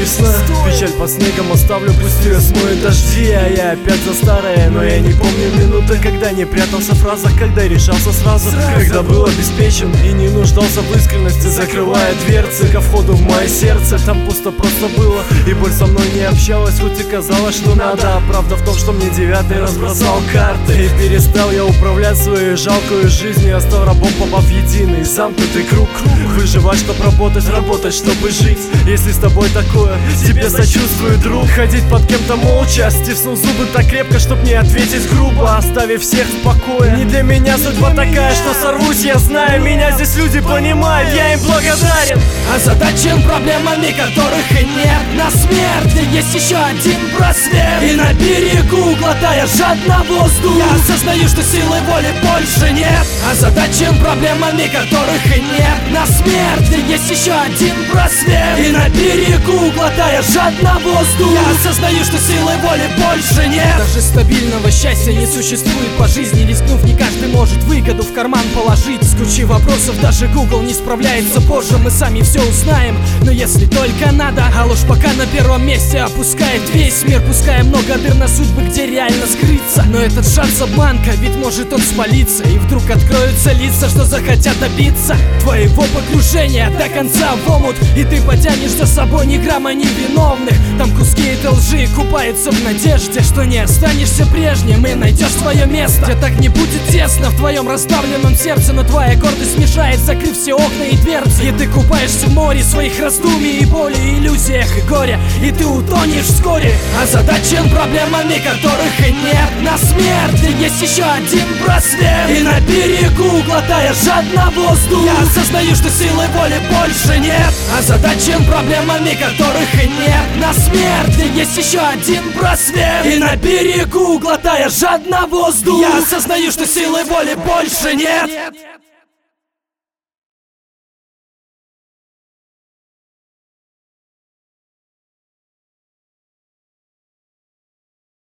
весна, печаль под снегом оставлю, пусть ее смоет дожди. А я опять за старое, но я не помню минуты, когда не прятался в фразах, когда решался сразу, когда был обеспечен и не нуждался в искренности, закрывая дверцы ко входу в мое сердце. Там пусто просто было, и боль со мной не общалась, хоть и казалось, что надо. А правда в том, что мне девятый разбросал карты, и перестал я управлять своей жалкой жизнью. Я стал рабом, попав в единый замкнутый круг. Выживать, чтоб работать, работать, чтобы жить. Если с тобой такое, тебе сочувствую, друг. Ходить под кем-то молча, стиснув зубы так крепко, чтоб не ответить грубо, оставив всех в покое. Не для меня судьба такая, что сорвусь, я знаю. Меня здесь люди понимают, я им благодарен. Озадачен проблемами, которых и нет. На смерти есть еще один просвет, и на берегу, глотая жадно воздух, я осознаю, что силы воли больше нет. Озадачен проблемами, которых и нет. На смерти есть еще один просвет, и на берегу, глотая жадно воздух, я осознаю, что силы воли больше нет. Даже стабильного счастья не существует по жизни. Рискнув, не каждый может выгоду в карман положить. С кучей вопросов даже Google не справляется. Позже мы сами все узнаем, но если только надо. А ложь пока на первом месте опускает весь мир, пуская много дыр на судьбы, где реально скрыться. Но этот шанс обманка, ведь может он спалиться, и вдруг откроются лица, что захотят добиться твоего погружения до конца в омут, и ты потянешь за собой ни грамма невиновных. Там куски этой лжи купаются в надежде, что не останешься прежним и найдешь твое место, где так не будет тесно в твоем расставленном сердце. Но твоя гордость мешает, закрыв все окна и дверцы, и ты купаешься в море своих раздумий и боли, иллюзиях и горя, и ты утонешь вскоре. Озадачен проблемами, которых и нет. На смерти есть еще один просвет, и на берегу, глотая жадно воздух, я осознаю, что силы воли больше нет. Озадачен проблемами, которых и нет. На смерти есть еще один просвет, и на берегу, глотая жадно воздух, я осознаю, что силы воли больше нет.